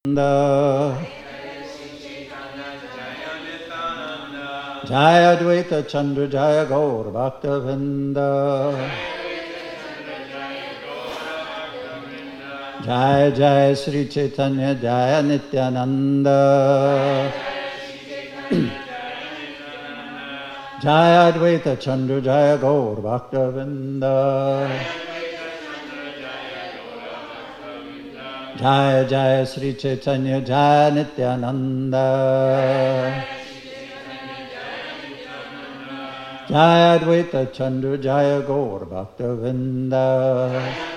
Jaya Advaita Chandra Jaya Gaur Bhakta Vrinda. Jaya Jaya Sri Chaitanya Jaya Nityananda. Jaya Advaita Chandra Jaya Gaur Bhakta Vrinda. Jaya Jaya Sri Chaitanya Jaya Nityananda. Jaya Advaita Chandra Jaya Gaur Bhakta Vrinda.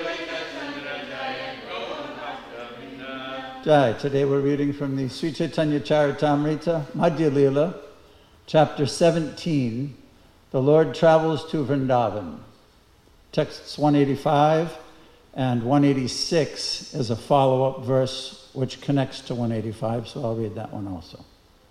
Jai. Today we're reading from the Sri Chaitanya Charitamrita, Madhya Lila, chapter 17, The Lord Travels to Vrindavan. Texts 185 and 186 is a follow-up verse which connects to 185, so I'll read that one also.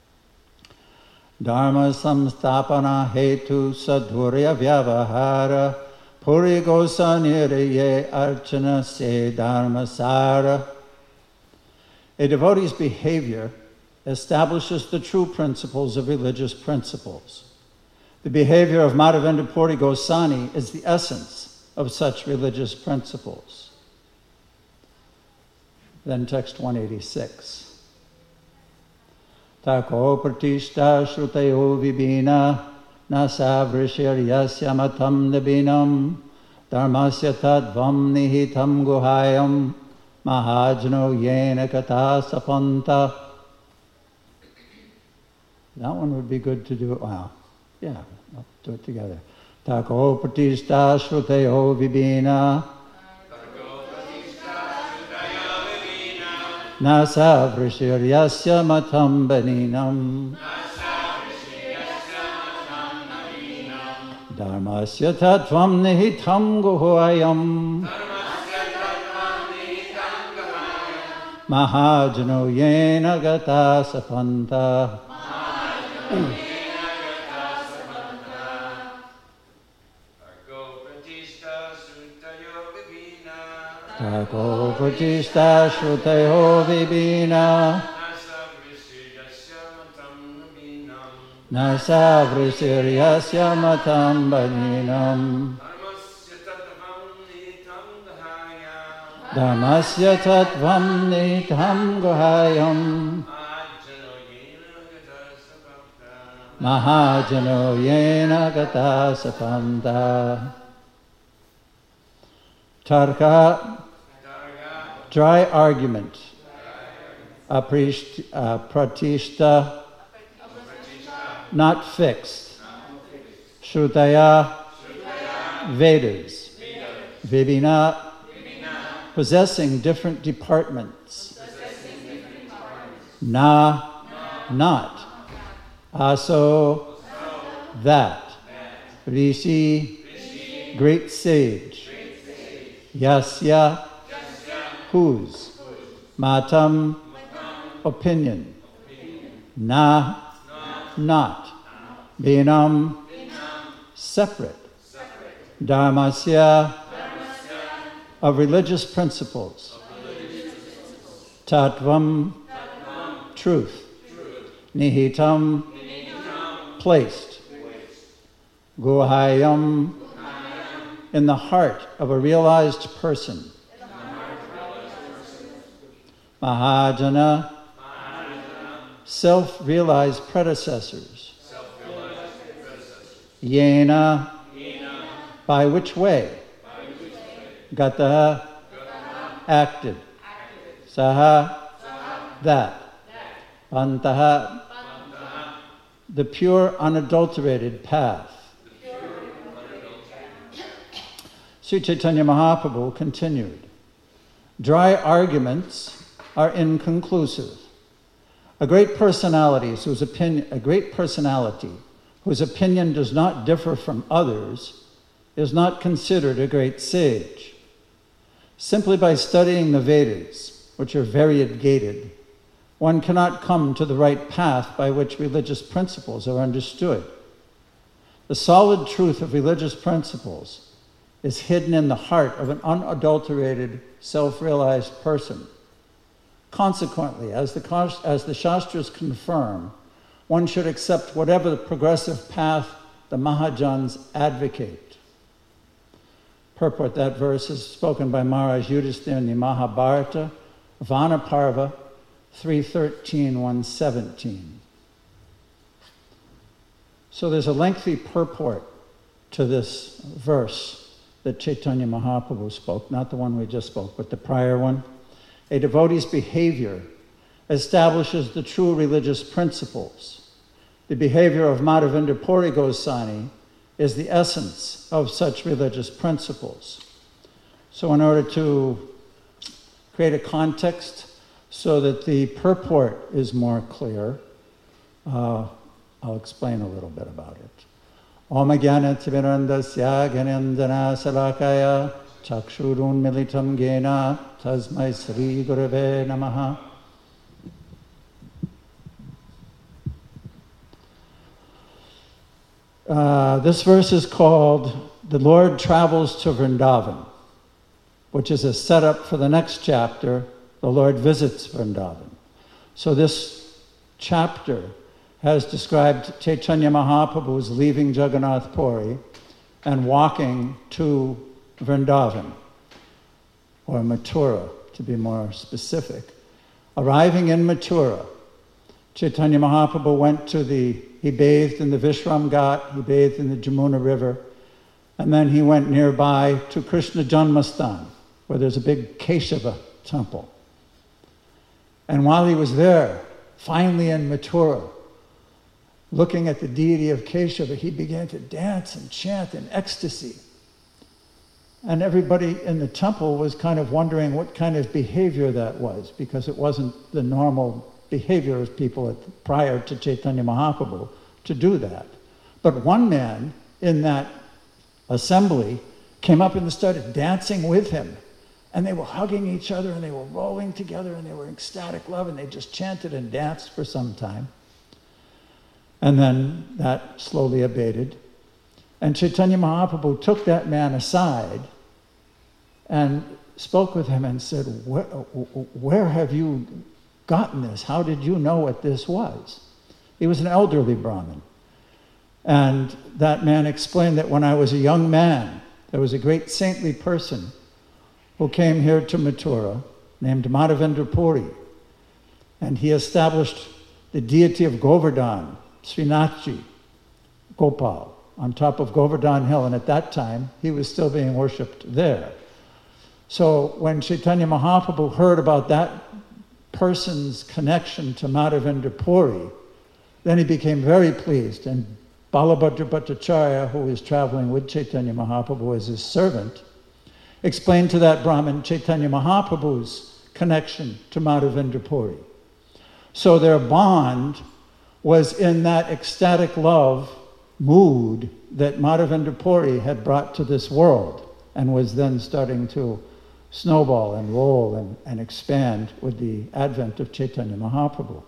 Dharma samstapana hetu sadhurya vyavahara puri gosa niraye archana se dharma sara. A devotee's behavior establishes the true principles of religious principles. The behavior of Madhavendra Puri Goswami is the essence of such religious principles. Then text 186. Tako pratishta shrutayo vibhina nasa vrishiryasya matam nabinam dharmasya tadvam nihitam guhayam mahajno yena kata sapanta. That one would be good to do. Wow. Yeah, I'll do it together. Tako pratishta shrutayo vibhina nasa vrishiryasya matam baninam dharmasya tattvam nihitam guhayam mahajano yena gata sapanta. Tako pratishta shrutayo vibhina nasa vrishiryasya matam baninam dharmasya tattvam nihitam guhayam mahajano yena gata sapanta. Tarka, dry argument. Pratishta, not fixed. Shrutaya, Vedas. Vibhina, possessing different departments. Na, not. Aso, that. Rishi, great sage. Yasya, whose. Matam, opinion. Na, not. Binam, separate. Dharmasya, of religious principles. Tattvam, truth. Nihitam, placed. Guhayam, in the heart of a realized person. Mahajana, self-realized predecessors. Yena, by which way? Gata, acted. Saha, that. Pantaha, the pure unadulterated path. Sri Chaitanya Mahaprabhu continued, dry arguments are inconclusive. A great personality whose opinion does not differ from others is not considered a great sage. Simply by studying the Vedas, which are variegated, one cannot come to the right path by which religious principles are understood. The solid truth of religious principles is hidden in the heart of an unadulterated, self-realized person. Consequently, as the Shastras confirm, one should accept whatever the progressive path the Mahajans advocate. Purport: that verse is spoken by Maharaj Yudhisthira in the Mahabharata, Vanaparva 3:13-117. So there's a lengthy purport to this verse that Chaitanya Mahaprabhu spoke, not the one we just spoke, but the prior one. A devotee's behavior establishes the true religious principles. The behavior of Madhavendra Puri Goswami is the essence of such religious principles. So in order to create a context so that the purport is more clear, I'll explain a little bit about it. Om Jnanatimirandasya Gyanandjana Salakaya Chakshurun Militam Gena Tasmai Sri Gurave Namaha. This verse is called The Lord Travels to Vrindavan, which is a setup for the next chapter, The Lord Visits Vrindavan. So this chapter has described Chaitanya Mahaprabhu's leaving Jagannath Puri and walking to Vrindavan, or Mathura, to be more specific. Arriving in Mathura, Chaitanya Mahaprabhu he bathed in the Vishram Ghat, he bathed in the Jamuna River, and then he went nearby to Krishna Janmastan, where there's a big Keshava temple. And while he was there, finally in Mathura, looking at the deity of Keshava, he began to dance and chant in ecstasy. And everybody in the temple was kind of wondering what kind of behavior that was, because it wasn't the normal behavior of people prior to Chaitanya Mahaprabhu to do that. But one man in that assembly came up and started dancing with him. And they were hugging each other and they were rolling together and they were in ecstatic love and they just chanted and danced for some time. And then that slowly abated. And Chaitanya Mahaprabhu took that man aside and spoke with him and said, where have you gotten this? How did you know what this was? He was an elderly Brahmin. And that man explained that when I was a young man, there was a great saintly person who came here to Mathura named Madhavendra Puri. And he established the deity of Govardhan, Srinathji, Gopal, on top of Govardhan Hill. And at that time, he was still being worshipped there. So when Chaitanya Mahaprabhu heard about that person's connection to Madhavendra Puri, then he became very pleased. And Balabhadra Bhattacharya, who was traveling with Chaitanya Mahaprabhu as his servant, explained to that Brahmin Chaitanya Mahaprabhu's connection to Madhavendra Puri. So their bond was in that ecstatic love mood that Madhavendra Puri had brought to this world and was then starting to snowball and roll and expand with the advent of Chaitanya Mahaprabhu.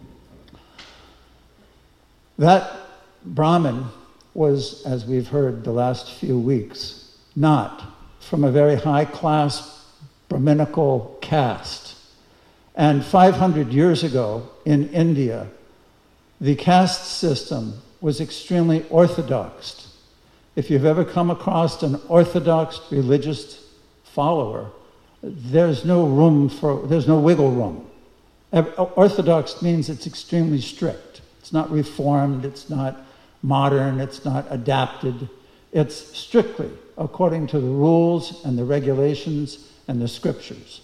That Brahmin was, as we've heard the last few weeks, not from a very high-class Brahminical caste. And 500 years ago in India, the caste system was extremely orthodox. If you've ever come across an orthodox religious follower, there's no wiggle room. Orthodox means it's extremely strict. It's not reformed, it's not modern, it's not adapted. It's strictly according to the rules and the regulations and the scriptures.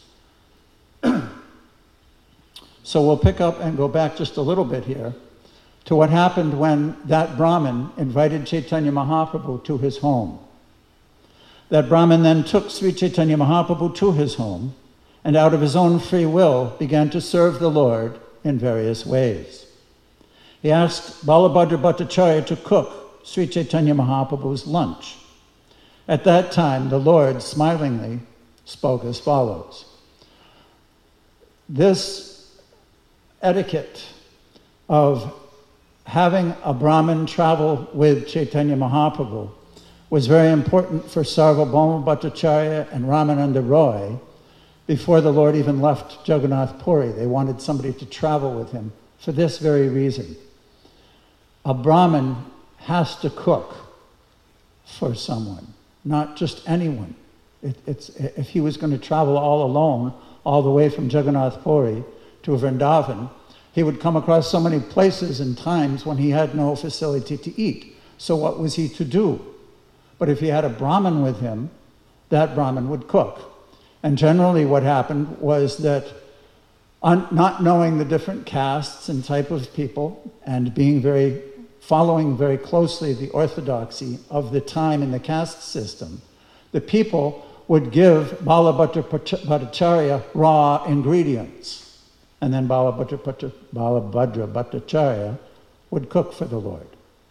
So we'll pick up and go back just a little bit here to what happened when that Brahmin invited Chaitanya Mahaprabhu to his home. That Brahmin then took Sri Chaitanya Mahaprabhu to his home and out of his own free will began to serve the Lord in various ways. He asked Balabhadra Bhattacharya to cook Sri Chaitanya Mahaprabhu's lunch. At that time, the Lord smilingly spoke as follows. This etiquette of having a Brahmin travel with Chaitanya Mahaprabhu was very important for Sarvabhauma Bhattacharya and Ramananda Roy, before the Lord even left Jagannath Puri. They wanted somebody to travel with him for this very reason. A Brahmin has to cook for someone, not just anyone. If he was going to travel all alone, all the way from Jagannath Puri to Vrindavan, he would come across so many places and times when he had no facility to eat. So what was he to do? But if he had a Brahmin with him, that Brahmin would cook. And generally what happened was that not knowing the different castes and type of people and following very closely the orthodoxy of the time in the caste system, the people would give Balabhadra Bhattacharya raw ingredients. And then Balabhadra Bhattacharya would cook for the Lord.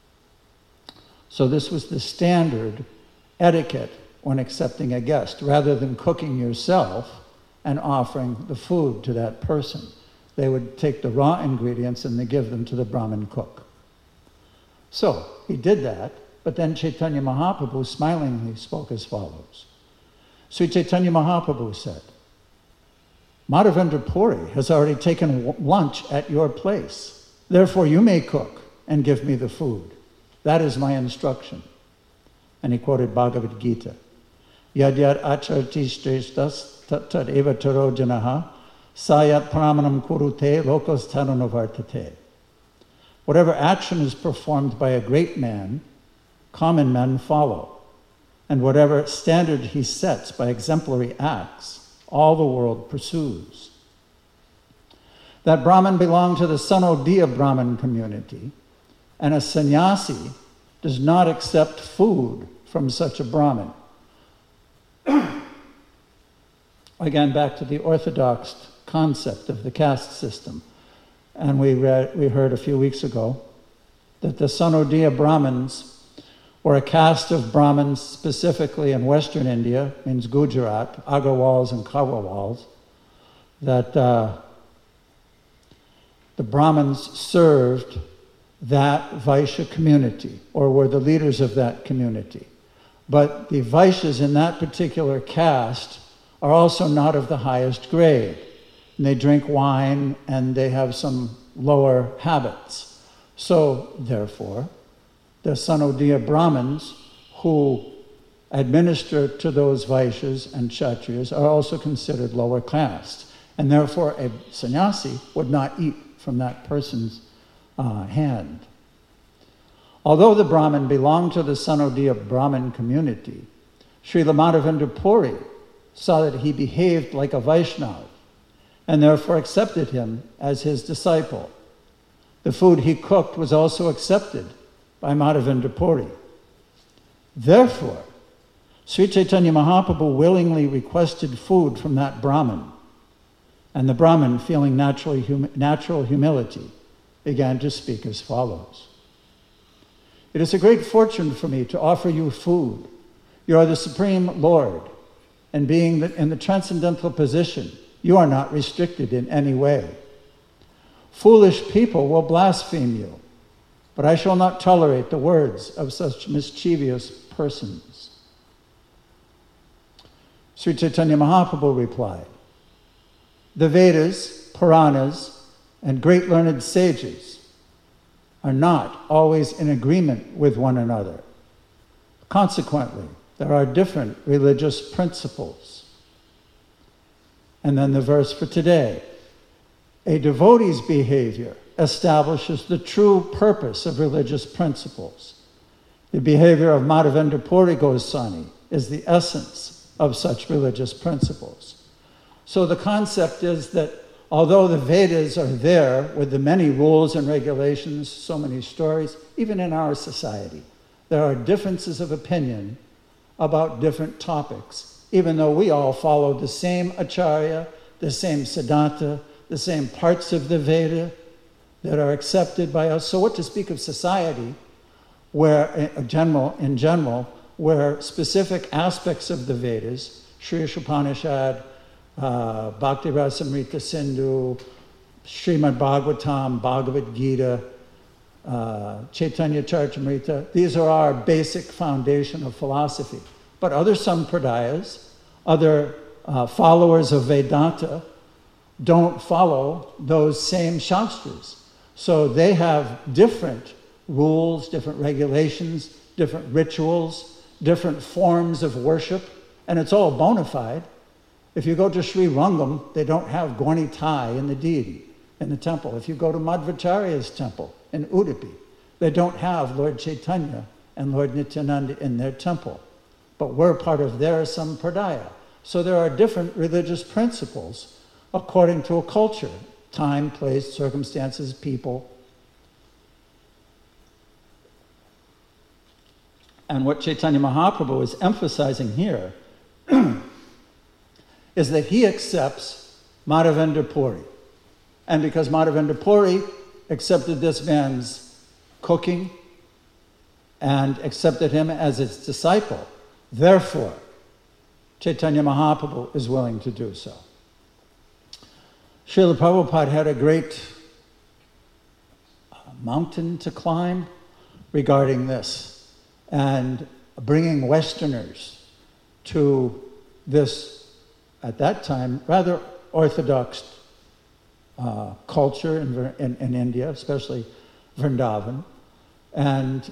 So this was the standard etiquette when accepting a guest. Rather than cooking yourself and offering the food to that person, they would take the raw ingredients and they give them to the Brahmin cook. So he did that, but then Chaitanya Mahaprabhu smilingly spoke as follows. Sri Chaitanya Mahaprabhu said, Madhavendra Puri has already taken lunch at your place. Therefore you may cook and give me the food. That is my instruction. And he quoted Bhagavad Gita. Yad yad acharti shreshtas tat eva taro janaha sayat pramanam kurute lokos tarunavartate. Whatever action is performed by a great man, common men follow. And whatever standard he sets by exemplary acts, all the world pursues. That Brahmin belonged to the Sanodiya Brahmin community, and a sannyasi does not accept food from such a Brahmin. Again, back to the orthodox concept of the caste system. And we heard a few weeks ago that the Sanodiya Brahmins were a caste of Brahmins specifically in Western India, means Gujarat, Agarwals and Karwals, that the Brahmins served that Vaishya community, or were the leaders of that community. But the Vaishyas in that particular caste are also not of the highest grade. And they drink wine and they have some lower habits. So, therefore, the Sanodiya Brahmins who administer to those Vaishyas and Kshatriyas are also considered lower caste. And therefore, a sannyasi would not eat from that person's hand. Although the Brahmin belonged to the Sanodiya Brahmin community, Srila Madhavendra Puri saw that he behaved like a Vaishnava and therefore accepted him as his disciple. The food he cooked was also accepted by Madhavendra Puri. Therefore, Sri Chaitanya Mahaprabhu willingly requested food from that Brahmin, and the Brahmin, feeling natural humility, began to speak as follows. It is a great fortune for me to offer you food. You are the Supreme Lord, and being in the transcendental position, you are not restricted in any way. Foolish people will blaspheme you, but I shall not tolerate the words of such mischievous persons. Sri Chaitanya Mahaprabhu replied, the Vedas, Puranas, and great learned sages are not always in agreement with one another. Consequently, there are different religious principles. And then the verse for today. A devotee's behavior establishes the true purpose of religious principles. The behavior of Madhavendra Puri Goswami is the essence of such religious principles. So the concept is that although the Vedas are there with the many rules and regulations, so many stories, even in our society, there are differences of opinion about different topics, even though we all follow the same Acharya, the same Siddhanta, the same parts of the Veda that are accepted by us. So what to speak of society where, in general, where specific aspects of the Vedas, Shri Upanishad, Bhakti Rasamrita Sindhu, Srimad Bhagavatam, Bhagavad Gita, Chaitanya Charitamrita, these are our basic foundation of philosophy. But other sampradayas, other followers of Vedanta don't follow those same shastras. So they have different rules, different regulations, different rituals, different forms of worship, and it's all bona fide. If you go to Sri Rangam, they don't have Gaunitai in the deity, in the temple. If you go to Madhvacharya's temple in Udupi, they don't have Lord Chaitanya and Lord Nityananda in their temple. But we're part of their sampradaya. So there are different religious principles according to a culture, time, place, circumstances, people. And what Chaitanya Mahaprabhu is emphasizing here is that he accepts Madhavendra Puri. And because Madhavendra Puri accepted this man's cooking and accepted him as its disciple, therefore, Chaitanya Mahaprabhu is willing to do so. Srila Prabhupada had a great mountain to climb regarding this, and bringing Westerners to this, at that time, rather orthodox culture in India, especially Vrindavan, and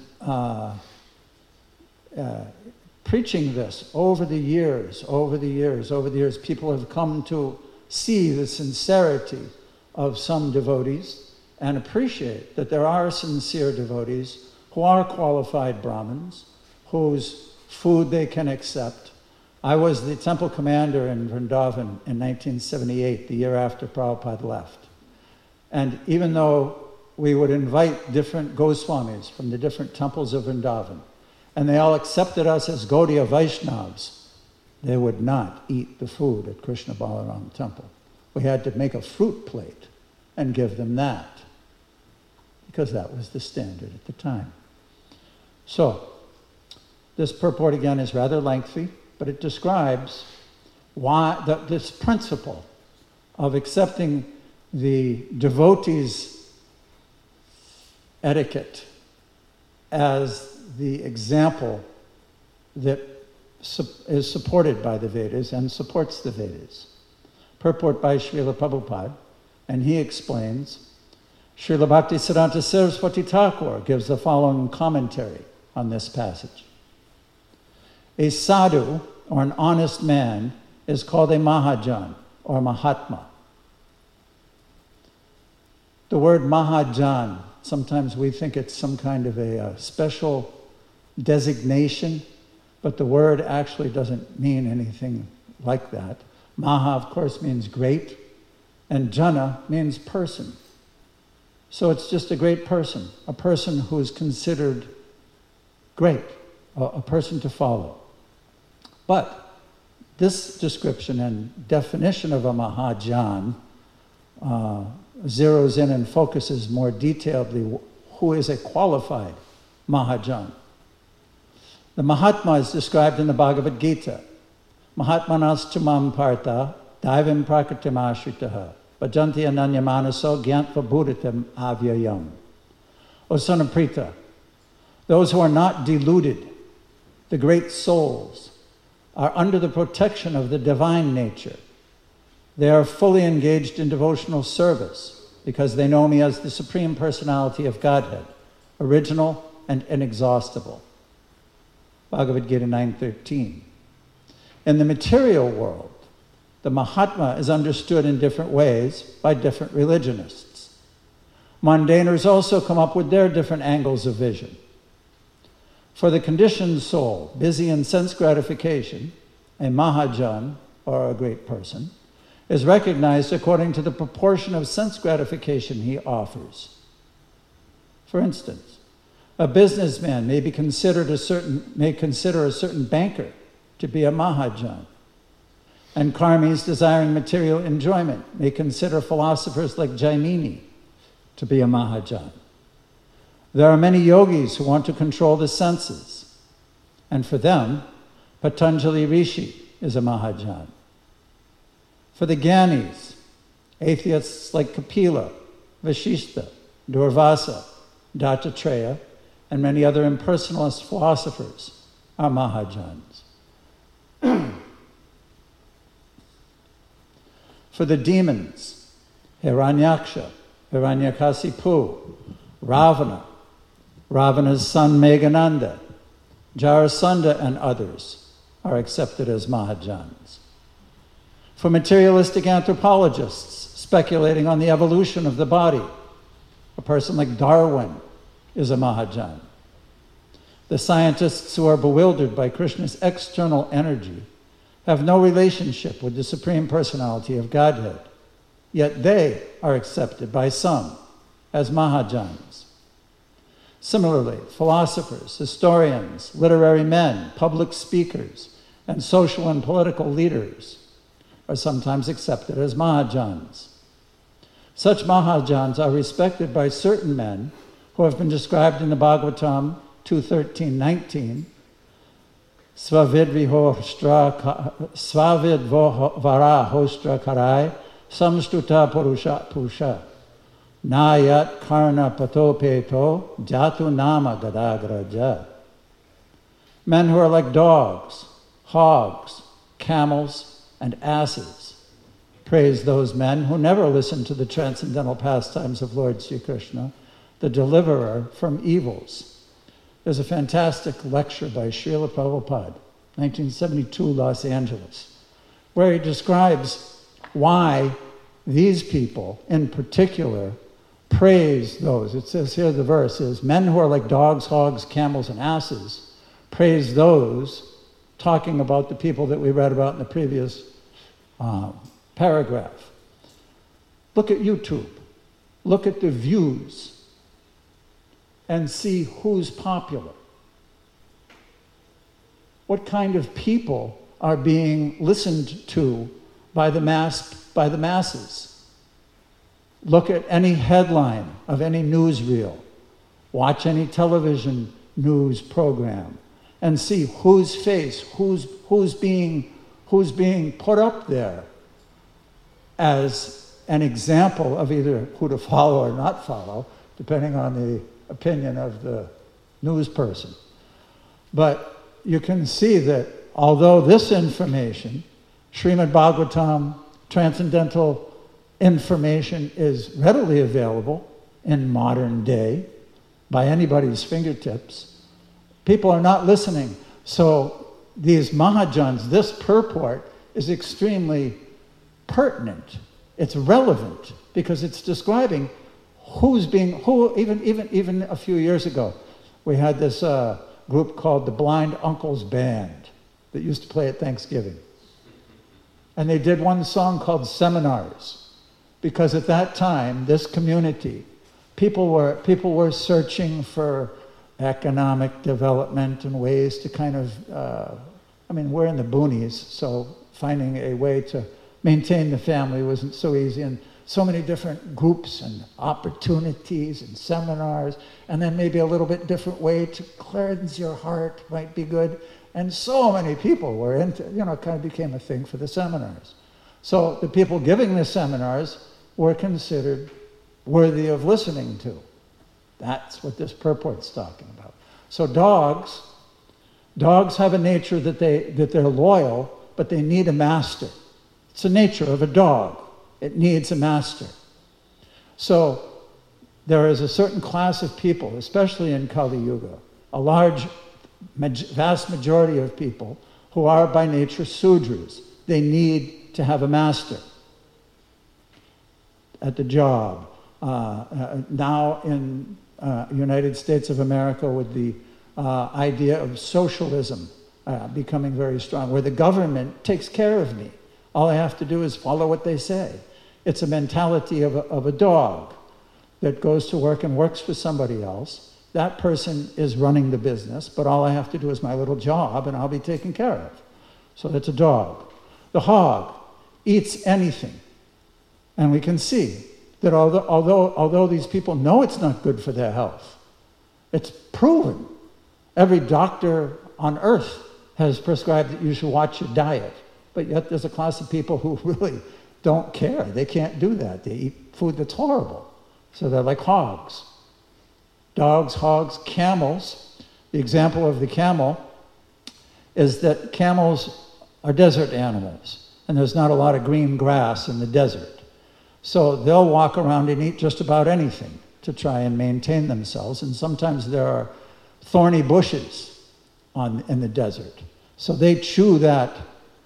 preaching this over the years, people have come to see the sincerity of some devotees and appreciate that there are sincere devotees who are qualified Brahmins, whose food they can accept. I was the temple commander in Vrindavan in 1978, the year after Prabhupada left. And even though we would invite different Goswamis from the different temples of Vrindavan, and they all accepted us as Gaudiya Vaishnavas, they would not eat the food at Krishna Balaram temple. We had to make a fruit plate and give them that, because that was the standard at the time. So, this purport again is rather lengthy, but it describes why this principle of accepting the devotee's etiquette as the example that is supported by the Vedas and supports the Vedas. Purport by Srila Prabhupada, and he explains, Srila Bhaktisiddhanta Saraswati Thakur gives the following commentary on this passage. A sadhu, or an honest man, is called a Mahajan, or Mahatma. The word Mahajan, sometimes we think it's some kind of a special designation, but the word actually doesn't mean anything like that. Maha, of course, means great, and Jana means person. So it's just a great person, a person who is considered great, a person to follow. But this description and definition of a Mahajan zeroes in and focuses more detailedly who is a qualified Mahajan. The Mahatma is described in the Bhagavad Gita. Mahatmanas tumam partha daivim prakritim ashritaha bhajanti ananyamanaso gyantva bhuditam avyayam. O son of Pritha, those who are not deluded, the great souls, are under the protection of the divine nature. They are fully engaged in devotional service because they know me as the Supreme Personality of Godhead, original and inexhaustible. Bhagavad Gita 9:13. In the material world, the Mahatma is understood in different ways by different religionists. Mundaners also come up with their different angles of vision. For the conditioned soul, busy in sense gratification, a Mahajan, or a great person, is recognized according to the proportion of sense gratification he offers. For instance, a businessman may consider a certain banker to be a Mahajan, and karmis desiring material enjoyment may consider philosophers like Jaimini to be a Mahajan. There are many yogis who want to control the senses, and for them, Patanjali Rishi is a Mahajan. For the Gyanis, atheists like Kapila, Vashishta, Durvasa, Dattatreya, and many other impersonalist philosophers are Mahajans. For the demons, Hiranyaksha, Hiranyakasipu, Ravana, Ravana's son Meghananda, Jarasandha, and others are accepted as Mahajans. For materialistic anthropologists speculating on the evolution of the body, a person like Darwin is a Mahajan. The scientists who are bewildered by Krishna's external energy have no relationship with the Supreme Personality of Godhead, yet they are accepted by some as Mahajans. Similarly, philosophers, historians, literary men, public speakers, and social and political leaders are sometimes accepted as Mahajans. Such Mahajans are respected by certain men who have been described in the Bhagavatam 2:13-19, Svavidvara hostra karai samstuta purusha nayat karna patopeto jatu nama gadagraja. Men who are like dogs, hogs, camels, and asses praise those men who never listen to the transcendental pastimes of Lord Sri Krishna, the deliverer from evils. There's a fantastic lecture by Srila Prabhupada, 1972, Los Angeles, where he describes why these people in particular praise those. It says here, the verse is, men who are like dogs, hogs, camels, and asses praise those, talking about the people that we read about in the previous paragraph. Look at YouTube. Look at the views and see who's popular. What kind of people are being listened to by the masses? Look at any headline of any newsreel. Watch any television news program and see whose face, who's being put up there as an example of either who to follow or not follow, depending on the opinion of the news person. But you can see that although this information, Srimad Bhagavatam, transcendental information, is readily available in modern day by anybody's fingertips, people are not listening. So these Mahajans, this purport is extremely pertinent. It's relevant because it's describing even a few years ago, we had this group called the Blind Uncles Band that used to play at Thanksgiving. And they did one song called Seminars, because at that time, this community, people were searching for economic development and ways to kind of, we're in the boonies, so finding a way to maintain the family wasn't so easy, and so many different groups and opportunities and seminars, and then maybe a little bit different way to cleanse your heart might be good. And so many people were into, it kind of became a thing for the seminars. So the people giving the seminars were considered worthy of listening to. That's what this purport's talking about. So dogs have a nature that they're loyal, but they need a master. It's the nature of a dog. It needs a master. So there is a certain class of people, especially in Kali Yuga, a vast majority of people who are by nature Sudras. They need to have a master at the job. Now in United States of America, with the idea of socialism becoming very strong, where the government takes care of me. All I have to do is follow what they say. It's a mentality of a dog that goes to work and works for somebody else. That person is running the business, but all I have to do is my little job and I'll be taken care of. So that's a dog. The hog eats anything. And we can see that although these people know it's not good for their health, it's proven. Every doctor on earth has prescribed that you should watch your diet. But yet there's a class of people who really don't care. They can't do that. They eat food that's horrible. So they're like hogs. Dogs, hogs, camels. The example of the camel is that camels are desert animals. and there's not a lot of green grass in the desert. So they'll walk around and eat just about anything to try and maintain themselves, and sometimes there are thorny bushes in the desert. So they chew that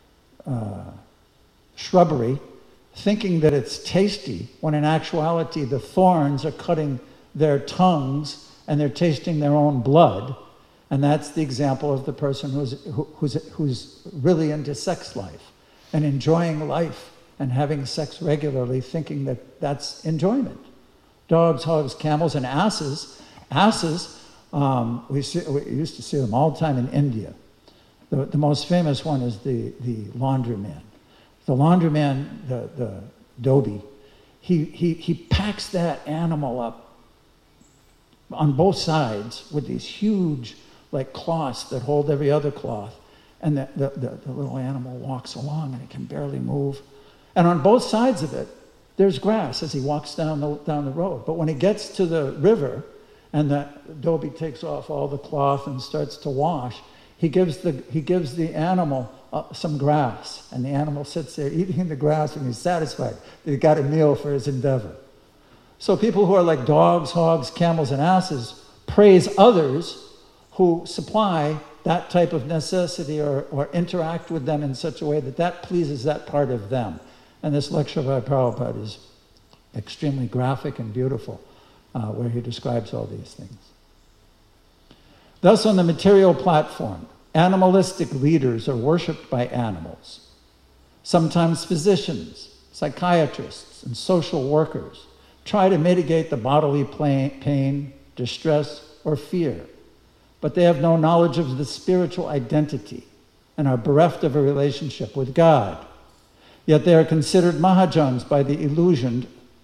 shrubbery, thinking that it's tasty, when in actuality the thorns are cutting their tongues and they're tasting their own blood. And that's the example of the person who's really into sex life and enjoying life and having sex regularly, thinking that that's enjoyment. Dogs, hogs, camels, and asses. Asses, we used to see them all the time in India. The most famous one is the laundryman. The laundryman, the dhobi, he packs that animal up on both sides with these huge like cloths that hold every other cloth, and the little animal walks along and it can barely move. And on both sides of it, there's grass as he walks down the road. But when he gets to the river and the dhobi takes off all the cloth and starts to wash, he gives the animal some grass, and the animal sits there eating the grass, and he's satisfied that he got a meal for his endeavor. So people who are like dogs, hogs, camels, and asses praise others who supply that type of necessity or interact with them in such a way that pleases that part of them. And this lecture by Prabhupada is extremely graphic and beautiful, where he describes all these things. Thus, on the material platform, animalistic leaders are worshipped by animals. Sometimes physicians, psychiatrists, and social workers try to mitigate the bodily pain, distress, or fear, but they have no knowledge of the spiritual identity and are bereft of a relationship with God. Yet they are considered Mahajans by the illusioned.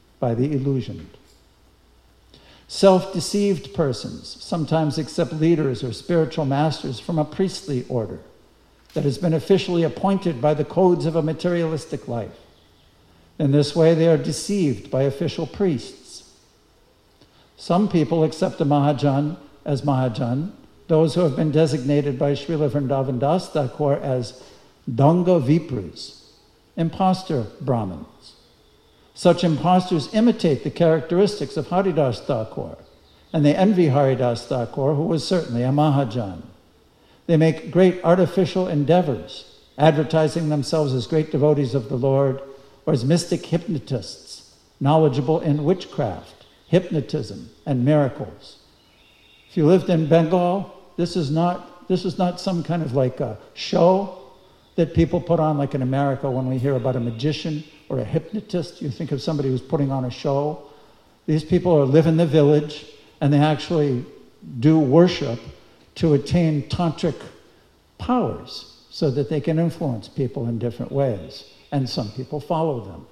Self-deceived persons sometimes accept leaders or spiritual masters from a priestly order that has been officially appointed by the codes of a materialistic life. In this way, they are deceived by official priests. Some people accept a Mahajan as Mahajan, those who have been designated by Srila Vrindavan Das Thakur as Danga Vipras, impostor Brahmins. Such impostors imitate the characteristics of Haridas Thakur, and they envy Haridas Thakur, who was certainly a Mahajan. They make great artificial endeavors, advertising themselves as great devotees of the Lord, or as mystic hypnotists, knowledgeable in witchcraft, hypnotism, and miracles. If you lived in Bengal, this is not some kind of like a show that people put on like in America when we hear about a magician or a hypnotist. You think of somebody who's putting on a show. These people live in the village, and they actually do worship to attain tantric powers so that they can influence people in different ways. And some people follow them.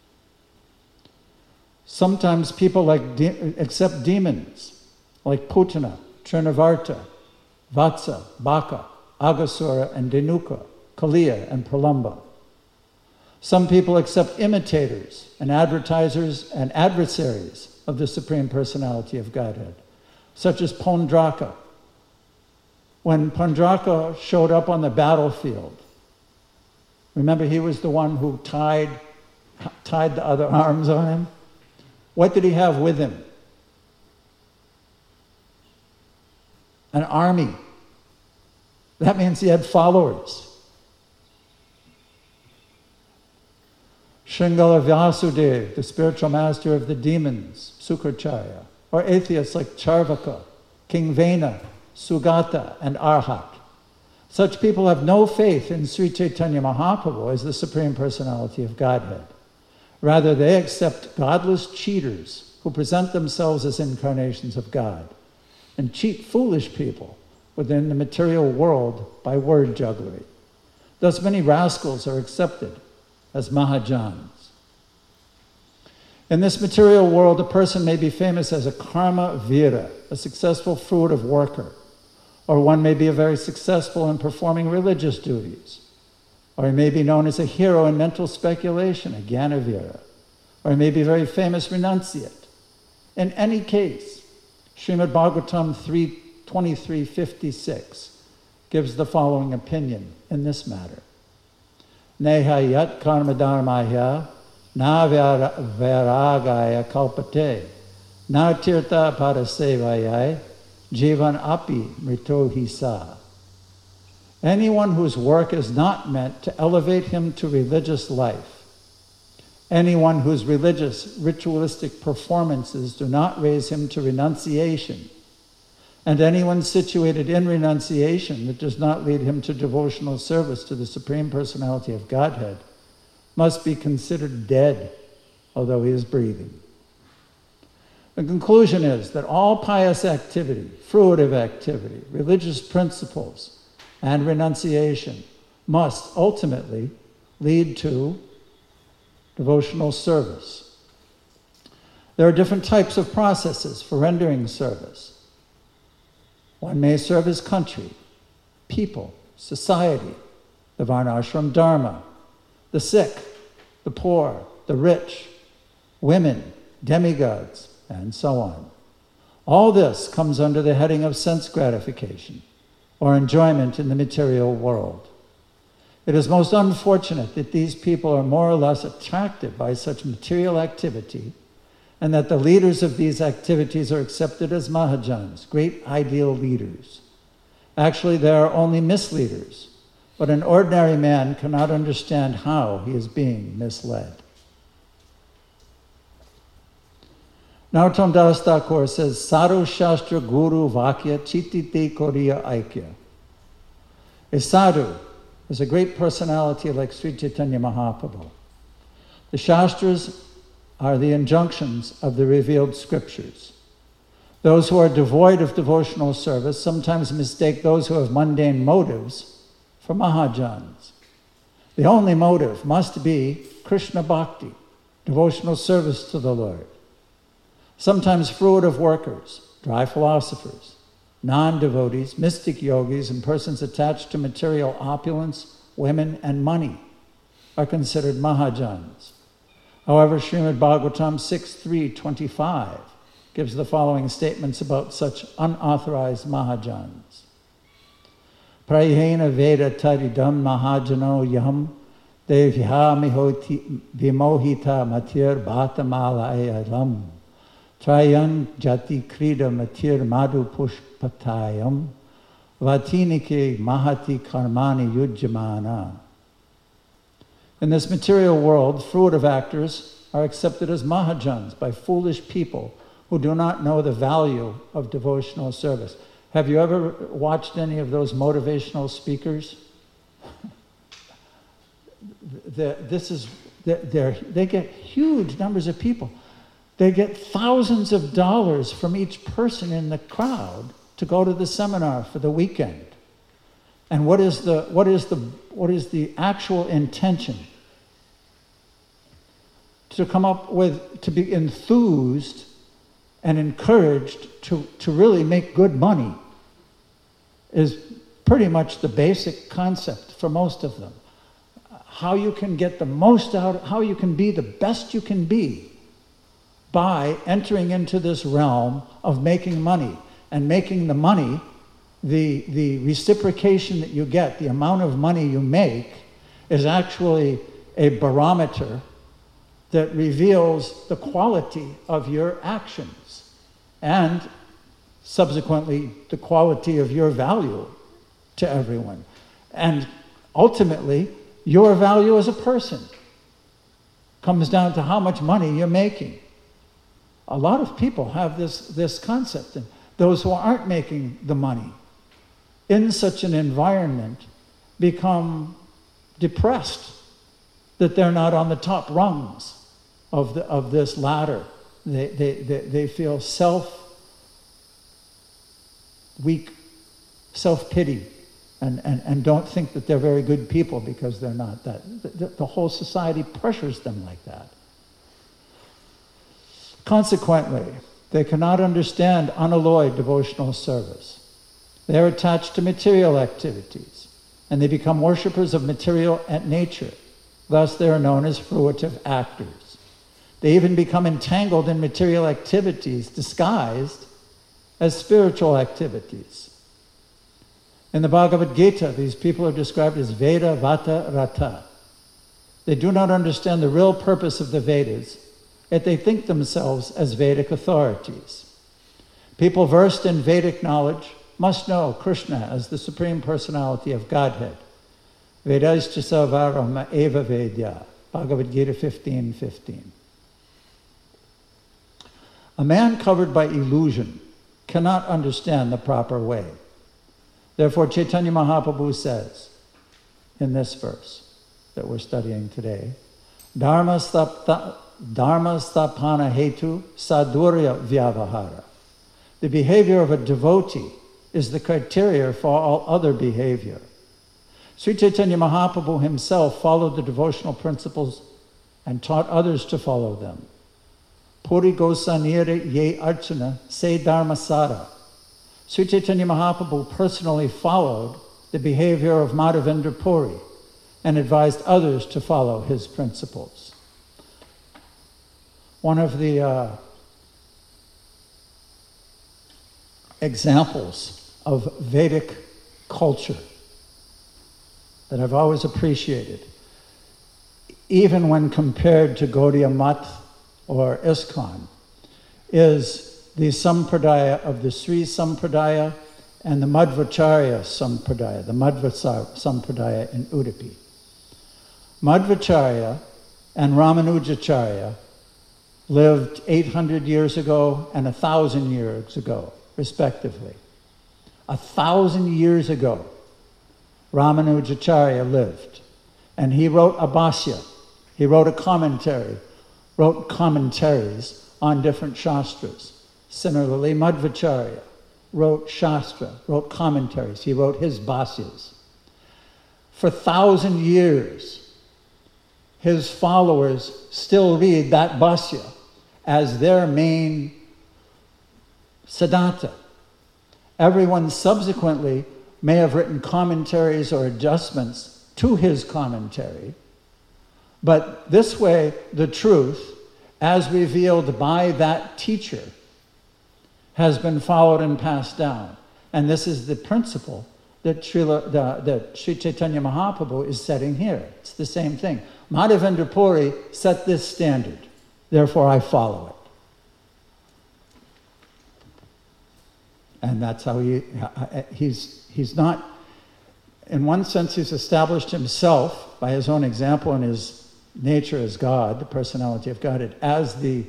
Sometimes people accept demons like Putana, Trinavarta, Vatsa, Baka, Agasura, and Denuka, Kaliya, and Pralamba. Some people accept imitators and advertisers and adversaries of the Supreme Personality of Godhead, such as Pondraka. When Pondraka showed up on the battlefield, remember he was the one who tied the other arms on him? What did he have with him? An army. That means he had followers. Shringala Vyasudev, the spiritual master of the demons, Sukracharya, or atheists like Charvaka, King Vena, Sugata, and Arhat. Such people have no faith in Sri Chaitanya Mahaprabhu as the Supreme Personality of Godhead. Rather, they accept godless cheaters who present themselves as incarnations of God and cheat foolish people within the material world by word jugglery. Thus, many rascals are accepted as Mahajans. In this material world, a person may be famous as a karma vira, a successful fruitive worker, or one may be very successful in performing religious duties, or he may be known as a hero in mental speculation, a Gyanavira, or he may be a very famous renunciate. In any case, Srimad Bhagavatam 3:23-56 gives the following opinion in this matter. neha yat karma dharmaya na vairagaya kalpate na tirtha parasevayai jivan api mrito hisa. Anyone whose work is not meant to elevate him to religious life, anyone whose religious, ritualistic performances do not raise him to renunciation, and anyone situated in renunciation that does not lead him to devotional service to the Supreme Personality of Godhead must be considered dead, although he is breathing. The conclusion is that all pious activity, fruitive activity, religious principles, and renunciation must ultimately lead to devotional service. There are different types of processes for rendering service. One may serve his country, people, society, the Varnashram Dharma, the sick, the poor, the rich, women, demigods, and so on. All this comes under the heading of sense gratification or enjoyment in the material world. It is most unfortunate that these people are more or less attracted by such material activity, and that the leaders of these activities are accepted as Mahajans, great ideal leaders. Actually, they are only misleaders, but an ordinary man cannot understand how he is being misled. Narottam Das Thakur says, Sadhu Shastra Guru Vakya Chitite Koriya Aikya. A sadhu is a great personality like Sri Chaitanya Mahaprabhu. The Shastras are the injunctions of the revealed scriptures. Those who are devoid of devotional service sometimes mistake those who have mundane motives for Mahajans. The only motive must be Krishna Bhakti, devotional service to the Lord. Sometimes fruitive workers, dry philosophers, non-devotees, mystic yogis, and persons attached to material opulence, women, and money are considered Mahajans. However, Srimad Bhagavatam 6.3.25 gives the following statements about such unauthorized Mahajans. Prayena Veda Taridam Mahajano Yam Devya Vimohita Matir Bhatamala Ayalam Trayan Jati Krida Matir Madhu Pushpatayam Vatinike Mahati Karmani Yujamana. In this material world, fruitive actors are accepted as Mahajans by foolish people who do not know the value of devotional service. Have you ever watched any of those motivational speakers? They get huge numbers of people. They get thousands of dollars from each person in the crowd to go to the seminar for the weekend. And what is the actual intention? To come up with, to be enthused and encouraged to really make good money is pretty much the basic concept for most of them. How you can get the most out, how you can be the best you can be by entering into this realm of making money, and making the money, the reciprocation that you get, the amount of money you make, is actually a barometer that reveals the quality of your actions and subsequently the quality of your value to everyone. And ultimately, your value as a person comes down to how much money you're making. A lot of people have this concept, and those who aren't making the money in such an environment become depressed that they're not on the top rungs of this ladder. They feel weak, self-pity, and don't think that they're very good people because they're not that. The whole society pressures them like that. Consequently, they cannot understand unalloyed devotional service. They are attached to material activities, and they become worshippers of material nature. Thus, they are known as fruitive actors. They even become entangled in material activities disguised as spiritual activities. In the Bhagavad Gita, these people are described as Veda Vata Rata. They do not understand the real purpose of the Vedas, yet they think themselves as Vedic authorities. People versed in Vedic knowledge must know Krishna as the Supreme Personality of Godhead. Vedaischa sarvarama eva vedya, Bhagavad Gita 15:15. A man covered by illusion cannot understand the proper way. Therefore, Chaitanya Mahaprabhu says in this verse that we're studying today, Dharma stapana hetu sadurya vyavahara. The behavior of a devotee is the criteria for all other behavior. Sri Chaitanya Mahaprabhu himself followed the devotional principles and taught others to follow them. Puri gosanire ye archana se dharmasara. Sri Chaitanya Mahaprabhu personally followed the behavior of Madhavendra Puri and advised others to follow his principles. One of the examples of Vedic culture that I've always appreciated, even when compared to Gaudiya Math or ISKCON, is the Sampradaya of the Sri Sampradaya and the Madhvacharya Sampradaya, the Madhva Sampradaya in Udupi. Madhvacharya and Ramanujacharya lived 800 years ago and 1,000 years ago, respectively. 1,000 years ago, Ramanujacharya lived, and he wrote a bhashya. He wrote a commentary, wrote commentaries on different shastras. Similarly, Madhvacharya wrote shastra, wrote commentaries. He wrote his bhashyas. For 1,000 years, his followers still read that bhashya as their main siddhanta. Everyone subsequently may have written commentaries or adjustments to his commentary, but this way, the truth, as revealed by that teacher, has been followed and passed down. And this is the principle that Sri Chaitanya Mahaprabhu is setting here. It's the same thing. Madhavendra Puri set this standard, therefore I follow it. And that's how he's not, in one sense, he's established himself by his own example and his nature as God, the personality of Godhead, as the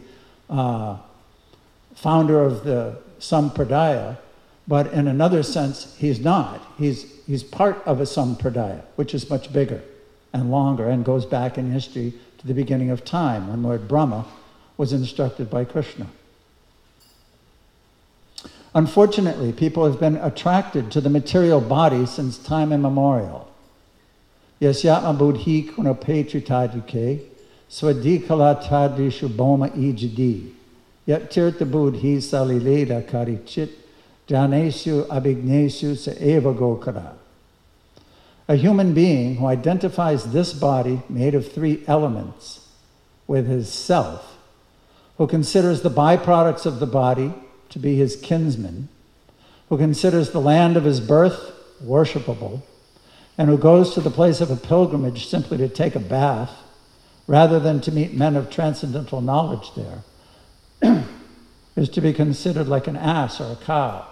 founder of the Sampradaya, but in another sense, he's not. He's part of a Sampradaya, which is much bigger and longer and goes back in history to the beginning of time when Lord Brahma was instructed by Krishna. Unfortunately, people have been attracted to the material body since time immemorial. Yasyatma buddhi kunapetritadike swadikala tadrishu boma ijadi yat tirtha buddhi salileda karichit janeshu abhigneshu sa eva gokara. A human being who identifies this body made of three elements with his self, who considers the byproducts of the body to be his kinsmen, who considers the land of his birth worshipable, and who goes to the place of a pilgrimage simply to take a bath, rather than to meet men of transcendental knowledge there, is to be considered like an ass or a cow.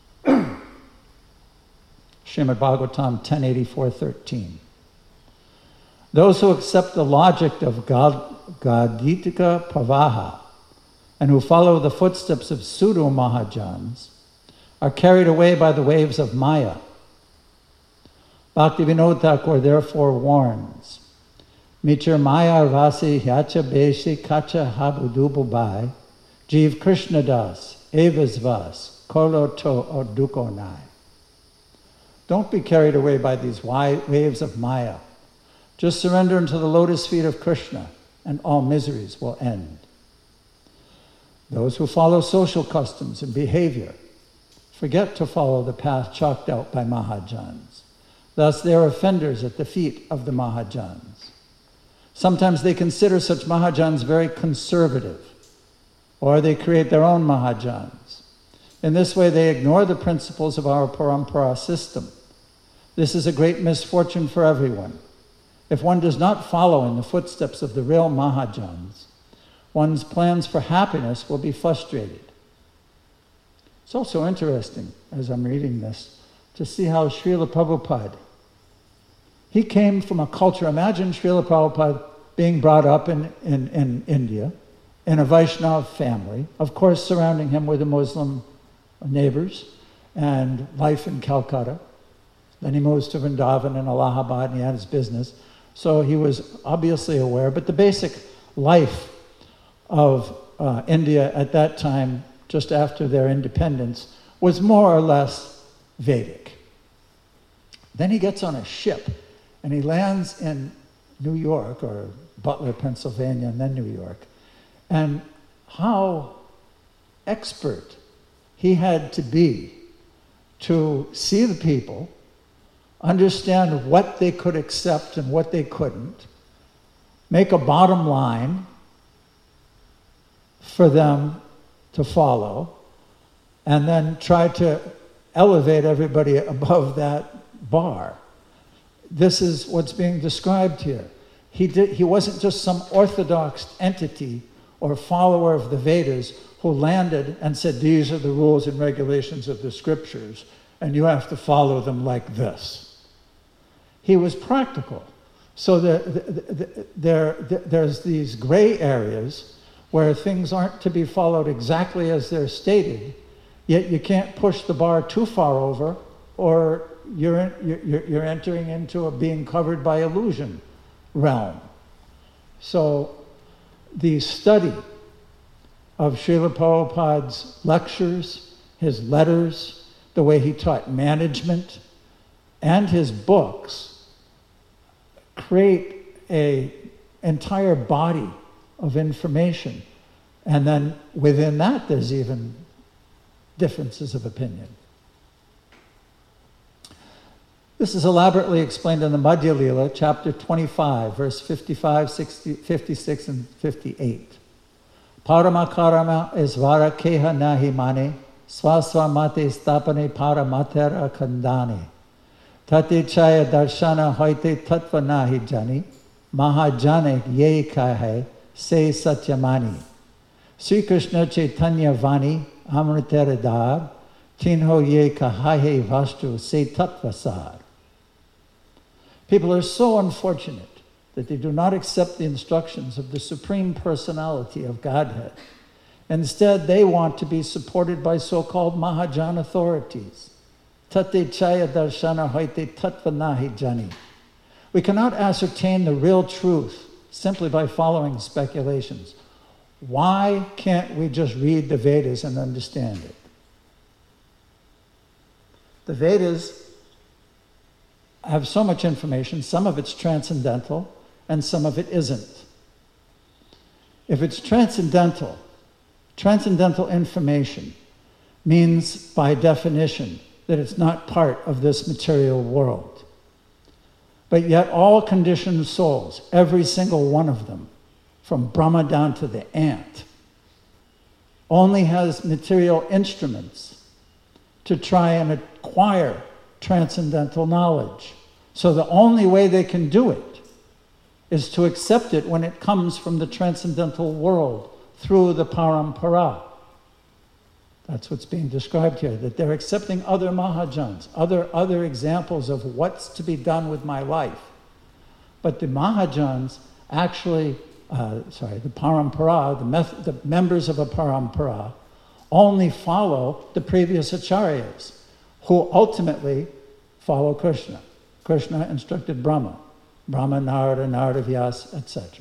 Srimad Bhagavatam 10.84.13. Those who accept the logic of Gaditika Pravaha and who follow the footsteps of pseudo Mahajans are carried away by the waves of Maya. Bhaktivinoda Thakur therefore warns, Michir Maya Rasi Hyacha Beshi Kacha Habudububai Jeev Krishna Das Evasvas Kolo To Oduko Nai. Don't be carried away by these waves of Maya. Just surrender into the lotus feet of Krishna and all miseries will end. Those who follow social customs and behavior forget to follow the path chalked out by Mahajans. Thus, they are offenders at the feet of the Mahajans. Sometimes they consider such Mahajans very conservative, or they create their own Mahajans. In this way, they ignore the principles of our Parampara system. This is a great misfortune for everyone. If one does not follow in the footsteps of the real Mahajans, one's plans for happiness will be frustrated. It's also interesting, as I'm reading this, to see how Srila Prabhupada, he came from a culture, imagine Srila Prabhupada being brought up in India, in a Vaishnava family, of course surrounding him were the Muslim neighbors, and life in Calcutta. Then he moves to Vrindavan and Allahabad, and he had his business. So he was obviously aware, but the basic life of India at that time, just after their independence, was more or less Vedic. Then he gets on a ship, and he lands in New York, or Butler, Pennsylvania, and then New York. And how expert he had to be to see the people, understand what they could accept and what they couldn't, make a bottom line for them to follow, and then try to elevate everybody above that bar. This is what's being described here. He wasn't just some orthodox entity or follower of the Vedas who landed and said, these are the rules and regulations of the scriptures, and you have to follow them like this. He was practical. So there's these gray areas where things aren't to be followed exactly as they're stated, yet you can't push the bar too far over, or you're entering into a being covered by illusion realm. So the study of Srila Prabhupada's lectures, his letters, the way he taught management, and his books create an entire body of information. And then within that, there's even differences of opinion. This is elaborately explained in the Madhya Lila, chapter 25, verse 55, 60, 56, and 58. Paramakarama isvara keha nahi mane, swaswa mate stapane paramatera kandane. Tate chaya darshana hoite tattva nahi jani, mahajane ye kahe, se satyamani. Sri Krishna Chaitanya Vani, amritera dar, tinho ye kahahe vastu, se tattvasar. People are so unfortunate that they do not accept the instructions of the Supreme Personality of Godhead. Instead, they want to be supported by so-called Mahajan authorities. Tate chaya darshana hoite tattva nahi jani. We cannot ascertain the real truth simply by following speculations. Why can't we just read the Vedas and understand it? The Vedas have so much information, some of it's transcendental, and some of it isn't. If it's transcendental information means, by definition, that it's not part of this material world. But yet all conditioned souls, every single one of them, from Brahma down to the ant, only has material instruments to try and acquire transcendental knowledge. So the only way they can do it is to accept it when it comes from the transcendental world through the parampara. That's what's being described here, that they're accepting other Mahajans, other examples of what's to be done with my life. But the Mahajans actually, the parampara, the members of a parampara, only follow the previous acharyas, who ultimately follow Krishna. Krishna instructed Brahma, Narada, Narada Vyasa, etc.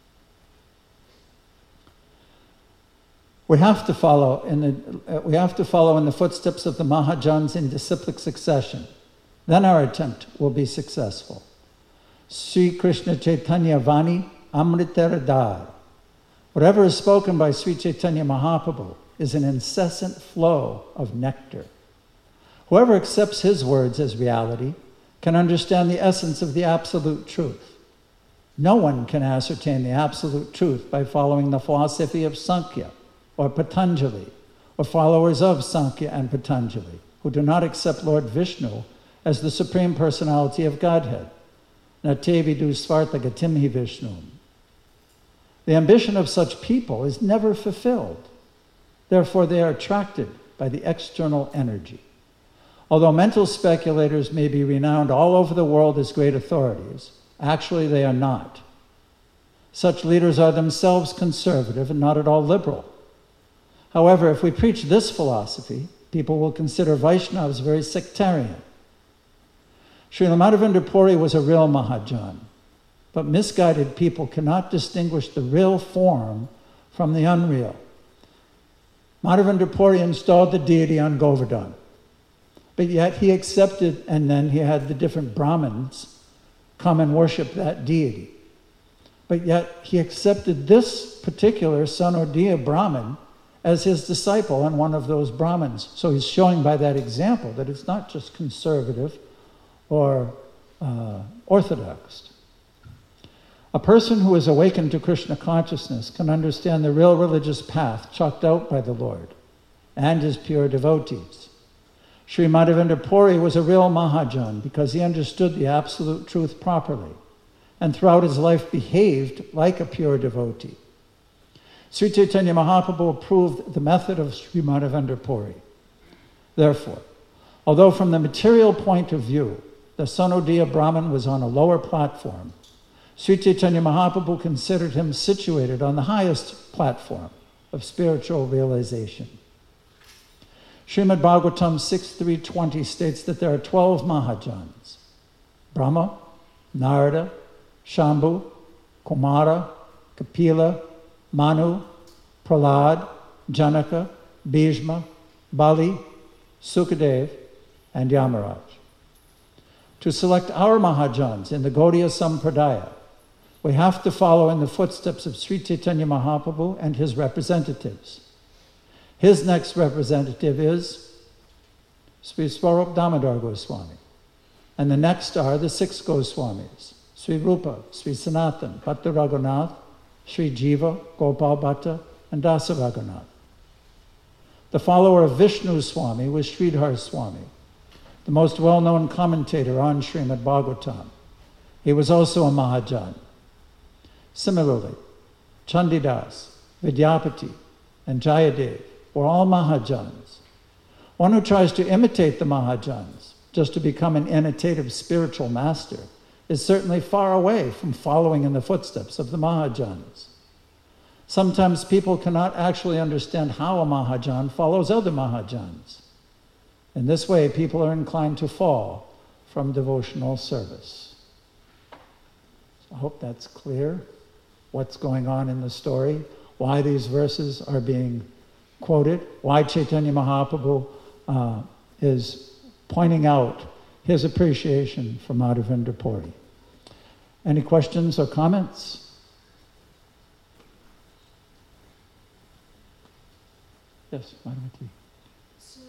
We have to follow in the footsteps of the Mahajans in disciplic succession. Then our attempt will be successful. Sri Krishna Chaitanya Vani Amritera Dar. Whatever is spoken by Sri Chaitanya Mahaprabhu is an incessant flow of nectar. Whoever accepts his words as reality can understand the essence of the absolute truth. No one can ascertain the absolute truth by following the philosophy of Sankhya or Patanjali, or followers of Sankhya and Patanjali, who do not accept Lord Vishnu as the Supreme Personality of Godhead. Nate vidu svarta gatimhi Vishnum. The ambition of such people is never fulfilled. Therefore, they are attracted by the external energy. Although mental speculators may be renowned all over the world as great authorities, actually they are not. Such leaders are themselves conservative and not at all liberal. However, if we preach this philosophy, people will consider Vaishnavas very sectarian. Srila Madhavendra Puri was a real Mahajan, but misguided people cannot distinguish the real form from the unreal. Madhavendra Puri installed the deity on Govardhan, but yet he accepted, and then he had the different Brahmins come and worship that deity. But yet he accepted this particular Sanodiya Brahmin as his disciple and one of those Brahmins. So he's showing by that example that it's not just conservative or orthodox. A person who is awakened to Krishna consciousness can understand the real religious path chalked out by the Lord and his pure devotees. Sri Madhavendra Puri was a real Mahajan because he understood the absolute truth properly and throughout his life behaved like a pure devotee. Sri Chaitanya Mahaprabhu approved the method of Sri Madhavendra Puri. Therefore, although from the material point of view, the Sanodiya Brahmin was on a lower platform, Sri Chaitanya Mahaprabhu considered him situated on the highest platform of spiritual realization. Srimad Bhagavatam 6.3.20 states that there are 12 Mahajans: Brahma, Narada, Shambhu, Kumara, Kapila, Manu, Prahlad, Janaka, Bhishma, Bali, Sukadev, and Yamaraj. To select our Mahajans in the Gaudiya Sampradaya, we have to follow in the footsteps of Sri Chaitanya Mahaprabhu and his representatives. His next representative is Sri Swarup Damodar Goswami, and the next are the 6 Goswamis: Sri Rupa, Sri Sanatan, Bhatta Raghunath, Sri Jiva, Gopal Bhatta, and Dasa Raghunath. The follower of Vishnu Swami was Sridhar Swami, the most well-known commentator on Srimad Bhagavatam. He was also a Mahajan. Similarly, Chandidas, Vidyapati, and Jayadev were all Mahajans. One who tries to imitate the Mahajans just to become an imitative spiritual master is certainly far away from following in the footsteps of the Mahajans. Sometimes people cannot actually understand how a Mahajan follows other Mahajans. In this way, people are inclined to fall from devotional service. I hope that's clear, what's going on in the story, why these verses are being quoted, why Chaitanya Mahaprabhu is pointing out his appreciation for Madhavendra Puri. Any questions or comments? Yes, Madhavati. So,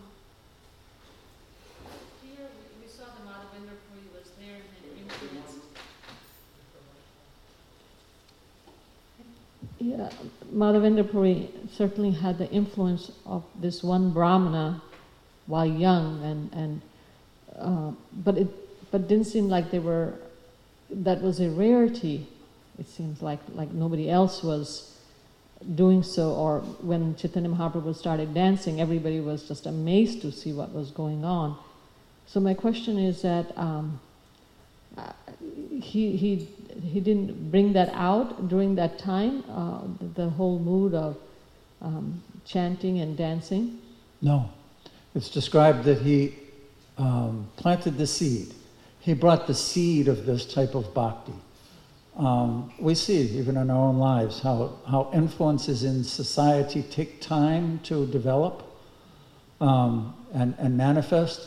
here we saw the Madhavendra Puri was there and influenced. Yeah, Madhavendra Puri certainly had the influence of this one Brahmana while young, but didn't seem like that was a rarity. It seems like nobody else was doing so, or when Chaitanya Mahaprabhu started dancing, everybody was just amazed to see what was going on. So my question is that he didn't bring that out during that time, the whole mood of chanting and dancing? No. It's described that he planted the seed. He brought the seed of this type of bhakti. We see, even in our own lives, how influences in society take time to develop and manifest.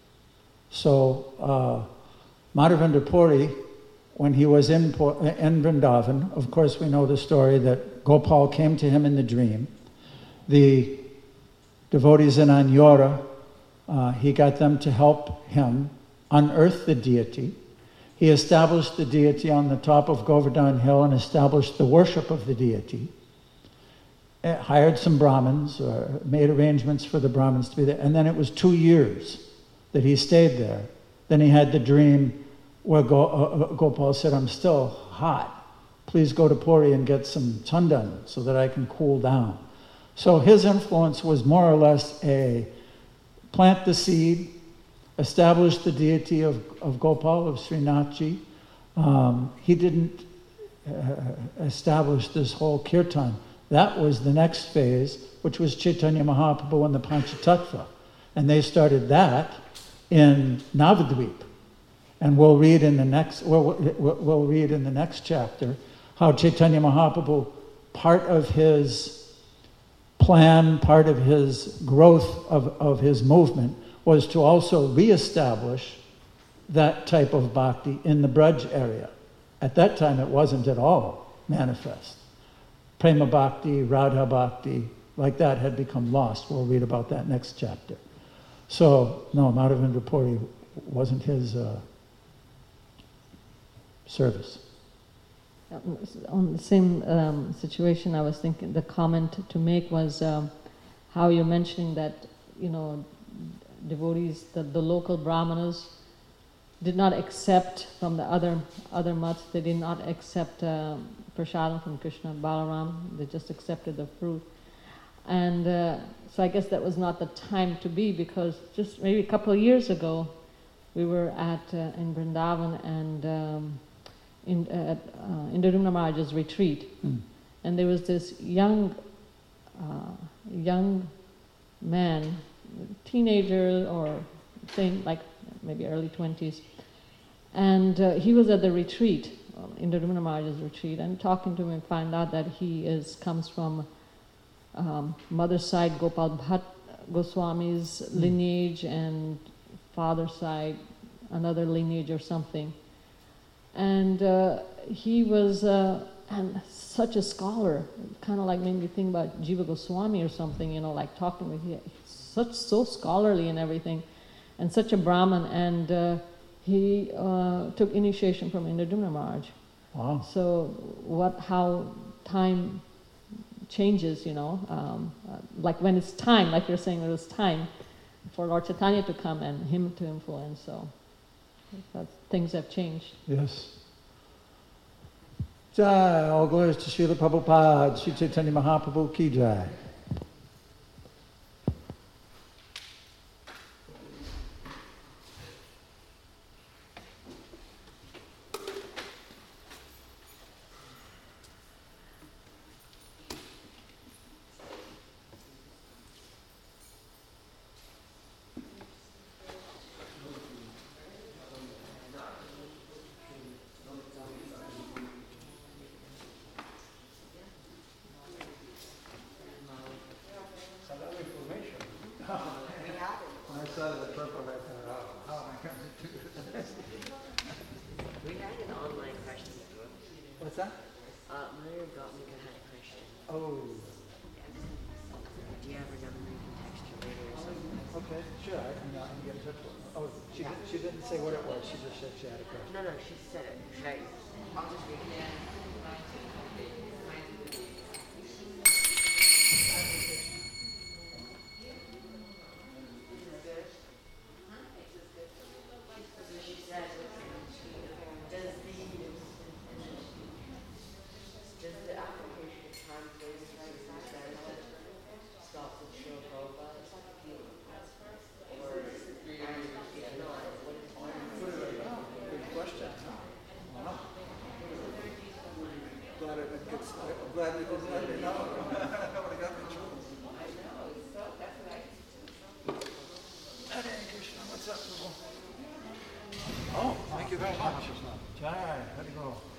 So Madhavendra Puri, when he was in Vrindavan, of course we know the story that Gopal came to him in the dream. The devotees in Anyora, he got them to help him unearth the deity. He established the deity on the top of Govardhan Hill and established the worship of the deity. Hired some Brahmins, or made arrangements for the Brahmins to be there. And then it was 2 years that he stayed there. Then he had the dream where Gopal said, I'm still hot. Please go to Puri and get some chandan so that I can cool down. So his influence was more or less a plant the seed, establish the deity of Gopal, of Srinathji. He didn't establish this whole kirtan. That was the next phase, which was Chaitanya Mahaprabhu and the Panchatattva. And they started that in Navadvip. And we'll read in the next chapter how Chaitanya Mahaprabhu, part of his plan, part of his growth of his movement, was to also reestablish that type of bhakti in the Braj area. At that time, it wasn't at all manifest. Prema bhakti, Radha bhakti, like that had become lost. We'll read about that next chapter. So, no, Madhavendra Puri wasn't his service. On the same situation, I was thinking the comment to make was how you're mentioning that, devotees, the local brahmanas did not accept from the other mats, they did not accept prasadam from Krishna Balaram, they just accepted the fruit. And so I guess that was not the time to be, because just maybe a couple of years ago, we were in Vrindavan and at Indradyumna Maharaj's retreat. And there was this young man, teenager or thing, like maybe early 20s, and he was at the retreat, Indradyumna Maharaj's retreat, and talking to him and find out that he comes from mother's side Gopal Bhatt Goswami's lineage, and father's side another lineage or something. And he was and such a scholar, kind of like made me think about Jiva Goswami or something, like talking with him, so scholarly and everything, and such a Brahmin, and he took initiation from Indradyumna Maharaj. Wow. So how time changes, like when it's time, like you're saying, it was time for Lord Chaitanya to come and him to influence, so things have changed. Yes. Jai, all glories to Srila Prabhupada, Sri Chaitanya Mahaprabhu ki jai. What's that? Mother got me had a question. Oh. Do you ever know when we can text you later or something? Okay, sure. I can get in touch with her. Oh, she didn't say what it was. She just said she had a question. No, she said it. Should I? I'll just read it. Glad we didn't let me know. Nobody got me in trouble. Hare Krishna, what's up, Prabhu? Oh, thank you very much. Jai, how'd it go?